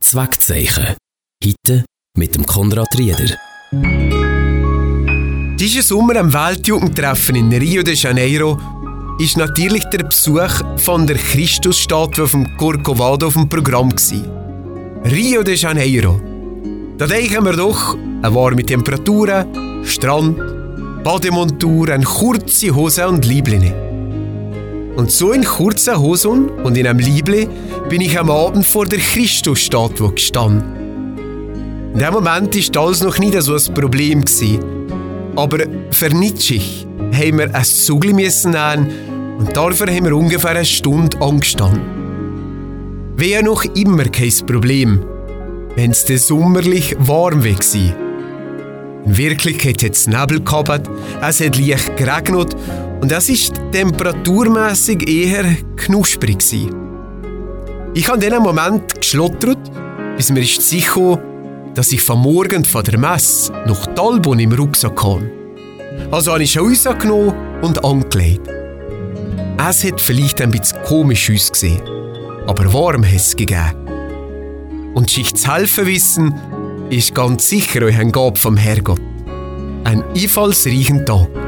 Zweckzeichen. Heute mit dem Konrad Rieder. Diesen Sommer am Weltjugendtreffen in Rio de Janeiro ist natürlich der Besuch von der Christusstatue auf dem Corcovado auf dem Programm gewesen. Rio de Janeiro. Da denken wir doch an warme Temperaturen, Strand, Bademontur, eine kurze Hose und Liebline. Und so in kurzen Hosen und in einem Liebli bin ich am Abend vor der Christusstatue gestanden. In dem Moment war alles noch nicht so ein Problem gewesen. Aber für Nietzsche haben wir ein Zugli nehmen und dafür haben wir ungefähr eine Stunde angestanden. Wäre noch immer kein Problem, wenn es dann sommerlich warm war. In Wirklichkeit hat es Nebel gehabt, es hat leicht geregnet und es war temperaturmässig eher knusprig. Ich habe in diesem Moment geschlottert, bis mir sicher kam, dass ich vom Morgen von der Messe noch die Album im Rucksack habe. Also habe ich schon rausgenommen und angelegt. Es hat vielleicht ein bisschen komisch ausgesehen, aber warm hat es gegeben. Und sich zu helfen wissen, ist ganz sicher euch ein Gabe vom Herrgott. Ein einfallsreichen Tag.